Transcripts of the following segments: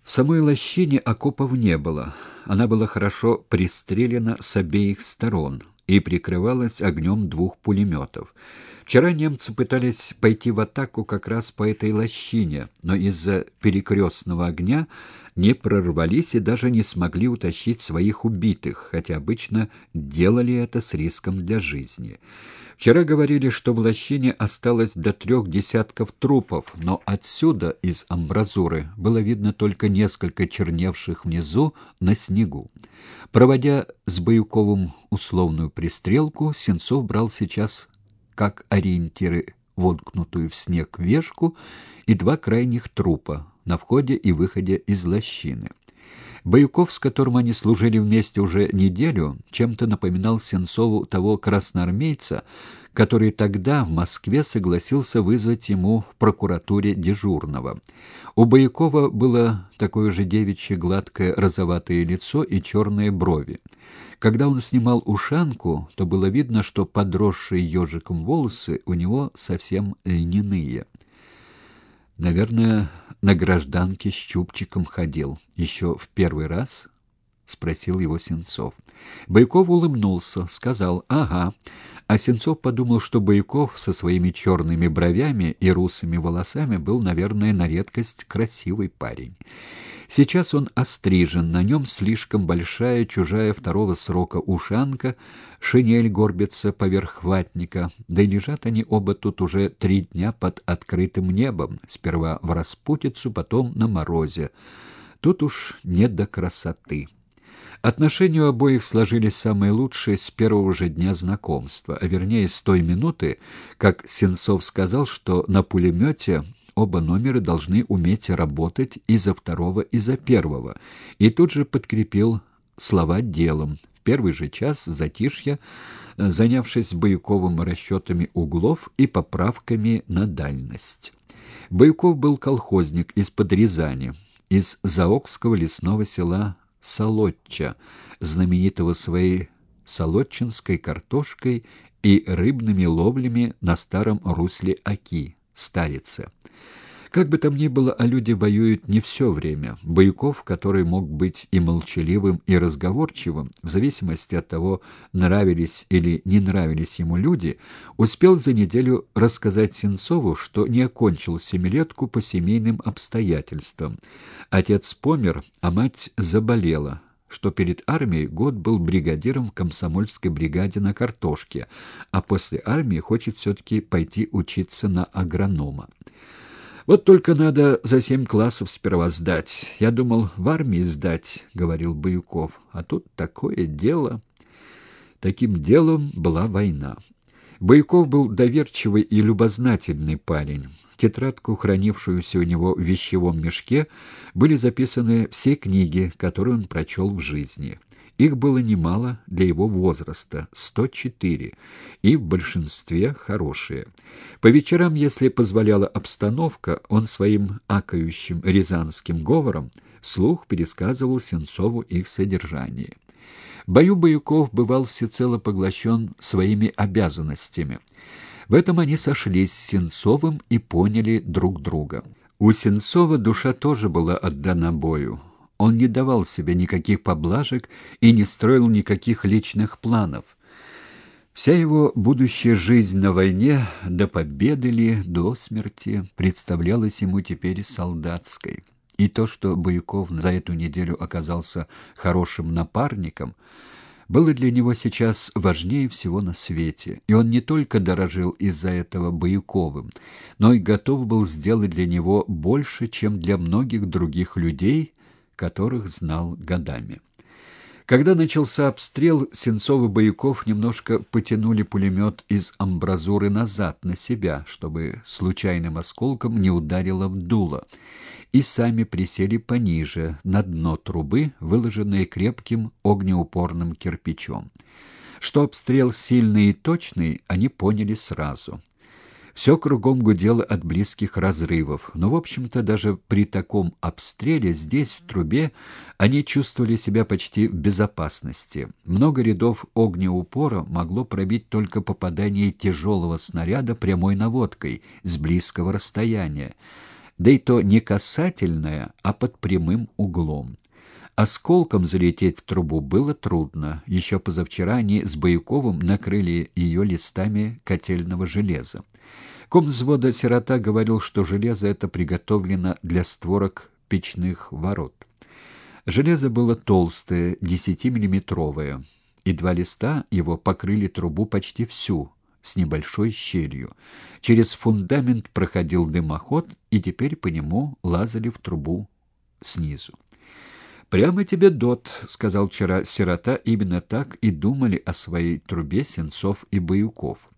В самой лощине окопов не было. Она была хорошо пристрелена с обеих сторон и прикрывалась огнем двух пулеметов. Вчера немцы пытались пойти в атаку как раз по этой лощине, но из-за перекрестного огня не прорвались и даже не смогли утащить своих убитых, хотя обычно делали это с риском для жизни. Вчера говорили, что в лощине осталось до 3 десятков трупов, но отсюда, из амбразуры, было видно только несколько черневших внизу на снегу. Проводя с Баюковым условную пристрелку, Сенцов брал сейчас как ориентиры воткнутую в снег вешку и 2 крайних трупа на входе и выходе из лощины. Баюков, с которым они служили вместе уже неделю, чем-то напоминал Сенцову того красноармейца, который тогда в Москве согласился вызвать ему в прокуратуре дежурного. У Баюкова было такое же девичье гладкое розоватое лицо и черные брови. Когда он снимал ушанку, то было видно, что подросшие ежиком волосы у него совсем льняные. «Наверное, на гражданке с чубчиком ходил. Еще в первый раз?» — спросил его Сенцов. Баюков улыбнулся, сказал «ага», а Сенцов подумал, что Баюков со своими черными бровями и русыми волосами был, наверное, на редкость красивый парень. Сейчас он острижен, на нем слишком большая, чужая второго срока ушанка, шинель горбится поверх ватника, да и лежат они оба тут уже 3 дня под открытым небом, сперва в распутицу, потом на морозе. Тут уж не до красоты. Отношения у обоих сложились самые лучшие с первого же дня знакомства, а вернее с той минуты, как Сенцов сказал, что на пулемете оба номера должны уметь работать и за второго, и за первого, и тут же подкрепил слова делом. В первый же час затишья, занявшись Баюковым расчетами углов и поправками на дальность. Баюков был колхозник из-под Рязани, из заокского лесного села Солотча, знаменитого своей солотчинской картошкой и рыбными ловлями на старом русле Оки, Старице. Как бы там ни было, а люди воюют не все время. Баюков, который мог быть и молчаливым, и разговорчивым, в зависимости от того, нравились или не нравились ему люди, успел за неделю рассказать Сенцову, что не окончил семилетку по семейным обстоятельствам. Отец помер, а мать заболела, что перед армией год был бригадиром в комсомольской бригаде на картошке, а после армии хочет все-таки пойти учиться на агронома. «Вот только надо за 7 классов сперва сдать. Я думал, в армии сдать», — говорил Баюков. «А тут такое дело». Таким делом была война. Баюков был доверчивый и любознательный парень. В тетрадку, хранившуюся у него в вещевом мешке, были записаны все книги, которые он прочел в жизни. Их было немало для его возраста — 104, и в большинстве хорошие. По вечерам, если позволяла обстановка, он своим акающим рязанским говором вслух пересказывал Сенцову их содержание. В бою Баюков бывал всецело поглощен своими обязанностями. В этом они сошлись с Сенцовым и поняли друг друга. У Сенцова душа тоже была отдана бою. Он не давал себе никаких поблажек и не строил никаких личных планов. Вся его будущая жизнь на войне, до победы ли, до смерти, представлялась ему теперь солдатской. И то, что Баюков за эту неделю оказался хорошим напарником, было для него сейчас важнее всего на свете, и он не только дорожил из-за этого Баюковым, но и готов был сделать для него больше, чем для многих других людей, которых знал годами. Когда начался обстрел, Сенцов и Баюков немножко потянули пулемет из амбразуры назад, на себя, чтобы случайным осколком не ударило в дуло, и сами присели пониже, на дно трубы, выложенные крепким огнеупорным кирпичом. Что обстрел сильный и точный, они поняли сразу. Все кругом гудело от близких разрывов, но, в общем-то, даже при таком обстреле здесь, в трубе, они чувствовали себя почти в безопасности. Много рядов огнеупора могло пробить только попадание тяжелого снаряда прямой наводкой с близкого расстояния. да и то не касательная, а под прямым углом. Осколком залететь в трубу было трудно. Еще позавчера они с Баюковым накрыли ее листами котельного железа. Комвзвода Сирота говорил, что железо это приготовлено для створок печных ворот. Железо было толстое, 10-миллиметровое, и два листа его покрыли трубу почти всю, с небольшой щелью. Через фундамент проходил дымоход, и теперь по нему лазали в трубу снизу. «Прямо тебе дот», — сказал вчера Сирота, именно так и думали о своей трубе Сенцов и Баюков.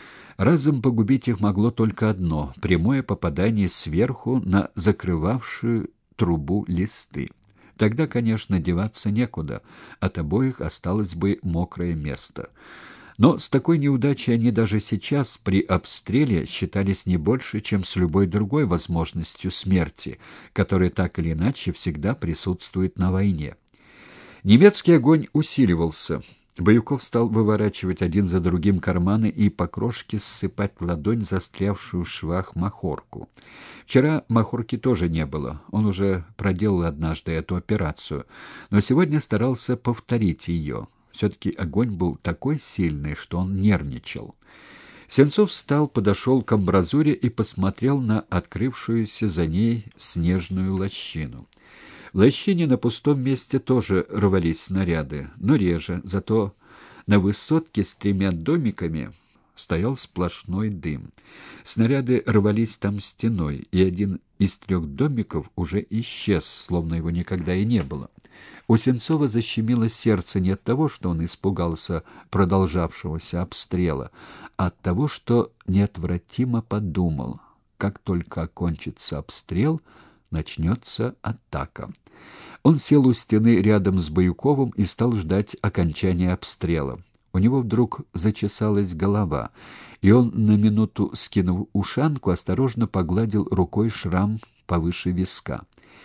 Разом погубить их могло только одно — прямое попадание сверху на закрывавшую трубу листы. Тогда, конечно, деваться некуда, от обоих осталось бы мокрое место. Но с такой неудачей они даже сейчас при обстреле считались не больше, чем с любой другой возможностью смерти, которая так или иначе всегда присутствует на войне. Немецкий огонь усиливался. Баюков стал выворачивать один за другим карманы и по крошке ссыпать в ладонь застрявшую в швах махорку. Вчера махорки тоже не было, он уже проделал однажды эту операцию, но сегодня старался повторить ее. Все-таки огонь был такой сильный, что он нервничал. Сенцов встал, подошел к амбразуре и посмотрел на открывшуюся за ней снежную лощину. В лощине на пустом месте тоже рвались снаряды, но реже, зато на высотке с 3 домиками стоял сплошной дым. Снаряды рвались там стеной, и один из 3 домиков уже исчез, словно его никогда и не было. У Сенцова защемило сердце не от того, что он испугался продолжавшегося обстрела, а от того, что неотвратимо подумал: как только окончится обстрел, начнется атака. Он сел у стены рядом с Баюковым и стал ждать окончания обстрела. У него вдруг зачесалась голова, и он, на минуту скинув ушанку, осторожно погладил рукой шрам повыше виска.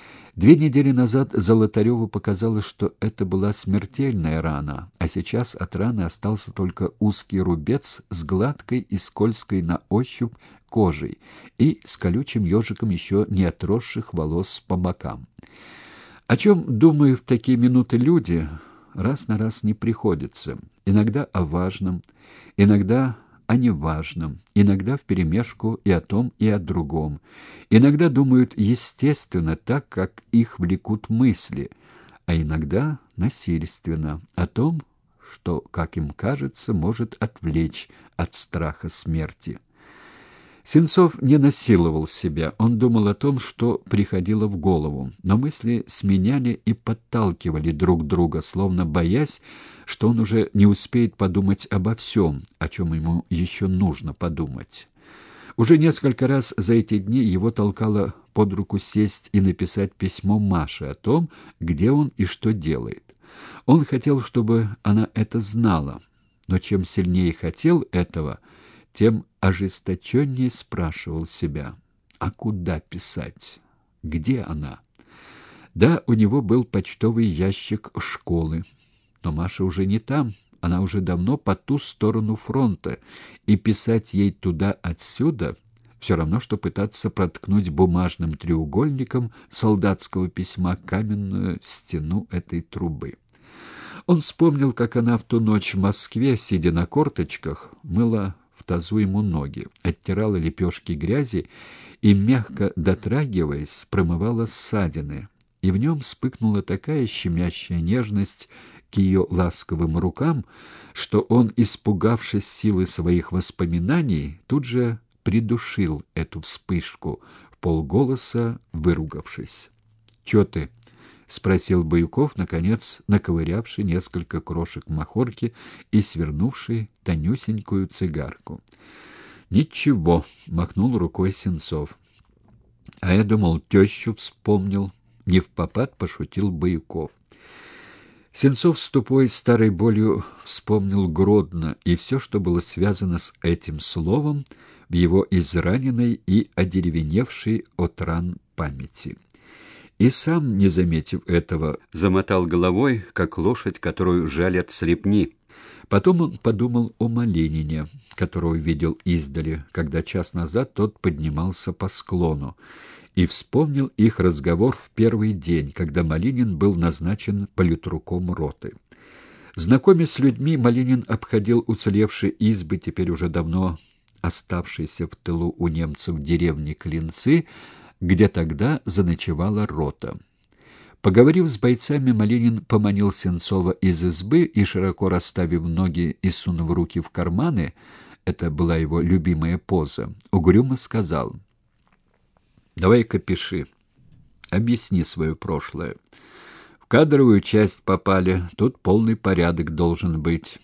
2 недели назад Золотареву показалось, что это была смертельная рана, а сейчас от раны остался только узкий рубец с гладкой и скользкой на ощупь кожей и с колючим ежиком еще не отросших волос по бокам. О чем думают в такие минуты люди, раз на раз не приходится. Иногда о важном, иногда о неважном, иногда вперемешку и о том, и о другом. Иногда думают естественно, так, как их влекут мысли, а иногда насильственно, о том, что, как им кажется, может отвлечь от страха смерти. Сенцов не насиловал себя, он думал о том, что приходило в голову, но мысли сменяли и подталкивали друг друга, словно боясь, что он уже не успеет подумать обо всем, о чем ему еще нужно подумать. Уже несколько раз за эти дни его толкало под руку сесть и написать письмо Маше о том, где он и что делает. Он хотел, чтобы она это знала, но чем сильнее хотел этого, тем ожесточеннее спрашивал себя: а куда писать? Где она? Да, у него был почтовый ящик школы, но Маша уже не там, она уже давно по ту сторону фронта, и писать ей туда отсюда все равно, что пытаться проткнуть бумажным треугольником солдатского письма каменную стену этой трубы. Он вспомнил, как она в ту ночь в Москве, сидя на корточках, мыла в тазу ему ноги, оттирала лепешки грязи и, мягко дотрагиваясь, промывала ссадины, и в нем вспыхнула такая щемящая нежность к ее ласковым рукам, что он, испугавшись силы своих воспоминаний, тут же придушил эту вспышку, вполголоса выругавшись. «Чё ты?» — спросил Баюков, наконец, наковырявший несколько крошек махорки и свернувший тонюсенькую цигарку. «Ничего», — махнул рукой Сенцов. «А я думал, тещу вспомнил», — невпопад пошутил Баюков. Сенцов с тупой старой болью вспомнил Гродно и все, что было связано с этим словом в его израненной и одеревеневшей от ран памяти. И сам, не заметив этого, замотал головой, как лошадь, которую жалят с репни. Потом он подумал о Малинине, которого видел издали, когда час назад тот поднимался по склону, и вспомнил их разговор в первый день, когда Малинин был назначен политруком роты. Знакомясь с людьми, Малинин обходил уцелевшие избы, теперь уже давно оставшиеся в тылу у немцев деревни Клинцы, где тогда заночевала рота. Поговорив с бойцами, Малинин поманил Сенцова из избы и, широко расставив ноги и сунув руки в карманы, это была его любимая поза, угрюмо сказал: «Давай-ка пиши, объясни свое прошлое. В кадровую часть попали, тут полный порядок должен быть».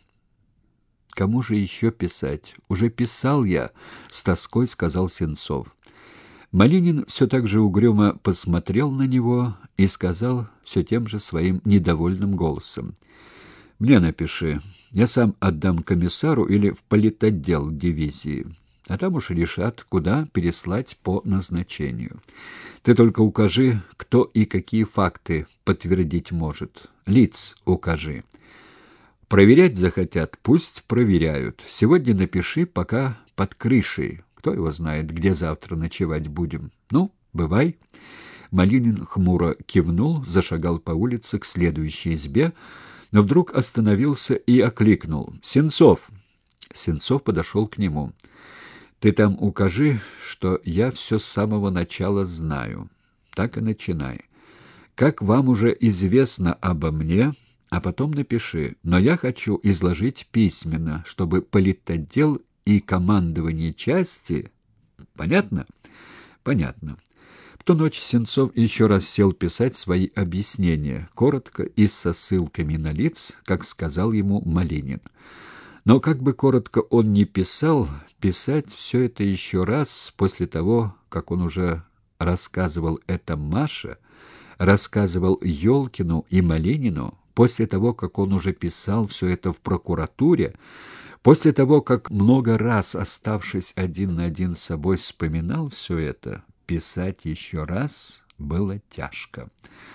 «Кому же еще писать? Уже писал я», — с тоской сказал Сенцов. Малинин все так же угрюмо посмотрел на него и сказал все тем же своим недовольным голосом: «Мне напиши, я сам отдам комиссару или в политотдел дивизии, а там уж решат, куда переслать по назначению. Ты только укажи, кто и какие факты подтвердить может. Лиц укажи. Проверять захотят, пусть проверяют. Сегодня напиши, пока под крышей. Кто его знает, где завтра ночевать будем. Ну, бывай». Малинин хмуро кивнул, зашагал по улице к следующей избе, но вдруг остановился и окликнул: «Сенцов!» Сенцов подошел к нему. «Ты там укажи, что я все с самого начала знаю. Так и начинай. Как вам уже известно обо мне, а потом напиши. Но я хочу изложить письменно, чтобы политотдел и командование части... Понятно?» «Понятно». В ту ночь Сенцов еще раз сел писать свои объяснения, коротко и со ссылками на лиц, как сказал ему Малинин. Но как бы коротко он ни писал, писать все это еще раз после того, как он уже рассказывал это Маше, рассказывал Ёлкину и Малинину, после того, как он уже писал все это в прокуратуре, после того, как много раз, оставшись один на один с собой, вспоминал все это, писать еще раз было тяжко.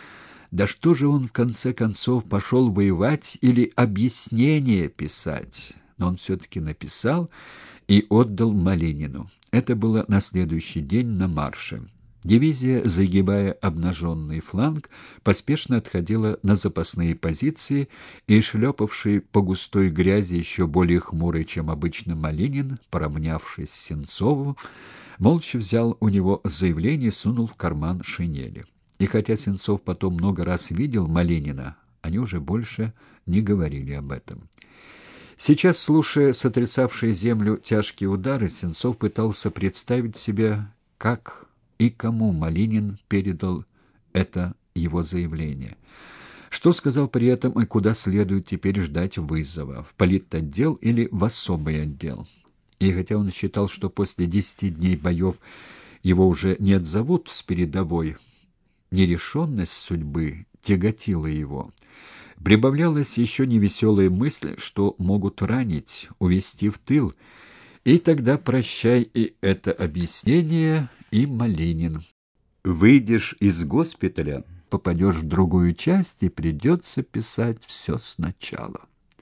Да что же он в конце концов пошел воевать или объяснение писать? Но он все-таки написал и отдал Малинину. Это было на следующий день на марше. Дивизия, загибая обнаженный фланг, поспешно отходила на запасные позиции, и шлепавший по густой грязи еще более хмурый, чем обычно, Малинин, поравнявшись с Сенцовым, молча взял у него заявление и сунул в карман шинели. И хотя Сенцов потом много раз видел Малинина, они уже больше не говорили об этом. Сейчас, слушая сотрясавшие землю тяжкие удары, Сенцов пытался представить себе, как и кому Малинин передал это его заявление. Что сказал при этом и куда следует теперь ждать вызова, в политотдел или в особый отдел. И хотя он считал, что после 10 дней боев его уже не отзовут с передовой, нерешенность судьбы тяготила его. Прибавлялась еще невеселая мысль, что могут ранить, увезти в тыл, и тогда прощай и это объяснение, и Малинин. Выйдешь из госпиталя, попадешь в другую часть, и придется писать все сначала.